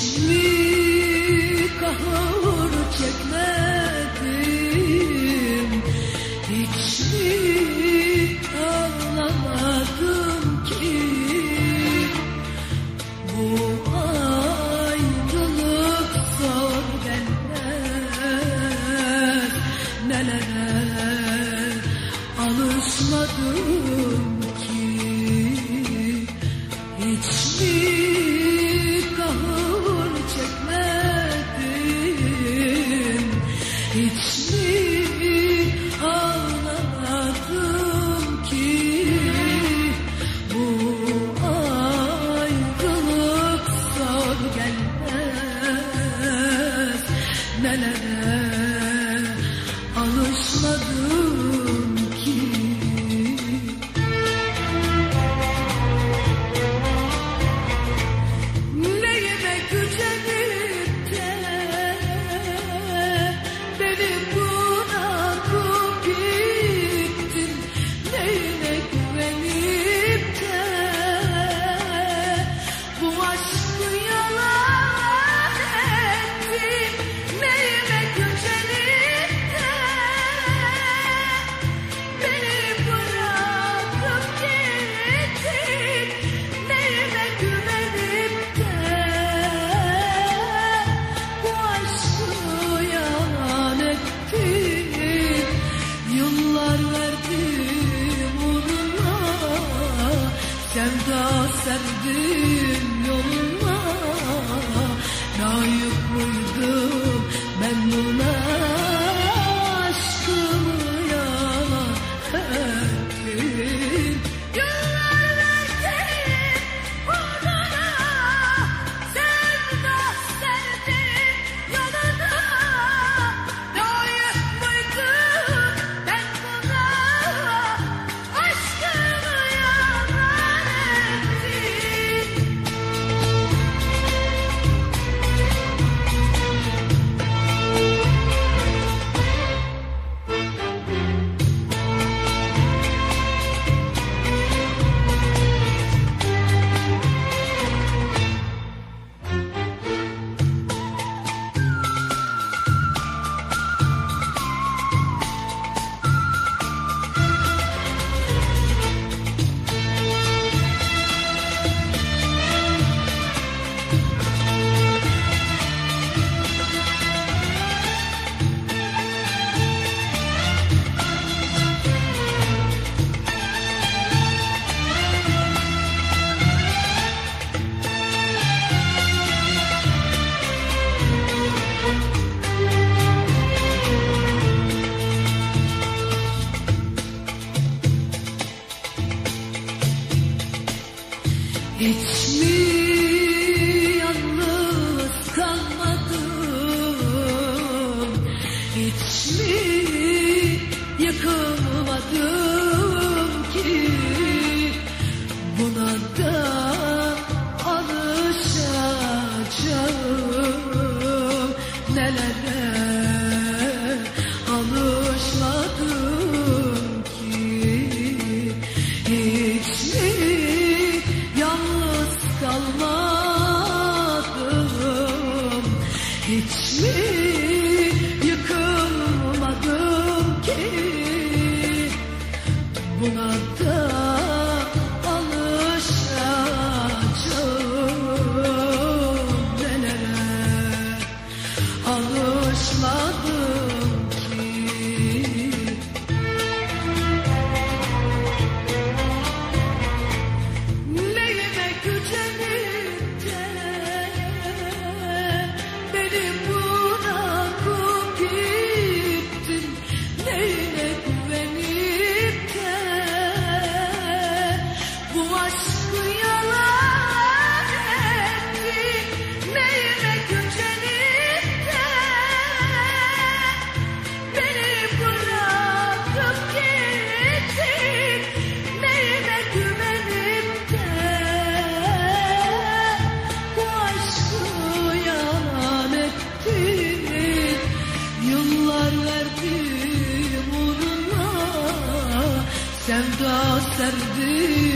mi kahır çekmedim, hiç mi ağlamadım ki? Bu ayrılık zor gelmez, nelere alışmadım ki? Hiç mi kahır çekmedim, hiç mi ağlamadım ki? Bu ayrılık zor gelmez, nelere alışmadım ki? Neyime gücenip de beni bırakıp gittin, neyine güvenip de bu aşkı yalan ettin, neyime gücenip de beni bırakıp gittin, neyime güvenip de bu aşkı yalan ettin. Yıllar verdim uğruna, sevda serdim yoluna. Layık mıydım ben buna, aşkımı yalan ettin. Yıllar verdim uğruna, sevda serdim yoluna. Layık mıydım ben buna, aşkımı yalan ettin. Hiç mi yalnız kalmadım, hiç mi yıkılmadım ki? Buna da alışacağım, nelere alışmadım ki? Hiç mi yalnız kalmadım, hiç mi yıkılmadım ki? Buna da alışacağım, nelere alışmadım ki? Neyime gücenip de beni bırakıp gittin, neyine güvenip de bu aşkı yalan ettin, neyime gücenip de beni bırakıp gittin, neyime güvenip de bu aşkı yalan ettin. Yıllar verdim uğruna, sevda serdim